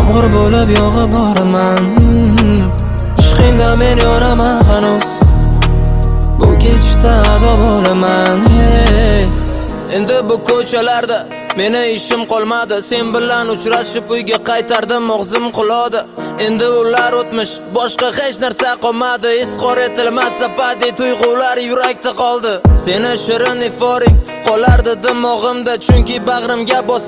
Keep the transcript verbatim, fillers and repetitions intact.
Yomg'ir bo'lib yog'ib boraman. Ishqingda men yonaman hanuz. Bu kechda ado bo'laman. Endi bu ko'chalarda meni ishim qolmadi. Sen bilan uchrashib uyga qaytardim, og'zim quladi. Endi ular o'tmish, boshqa hech narsa qolmadi. Izhor etilmas abadiy tuyg'ular yurakda qoldi. Seni shirin iforing qolardi dimog'imda, chunki bag'rimga bosar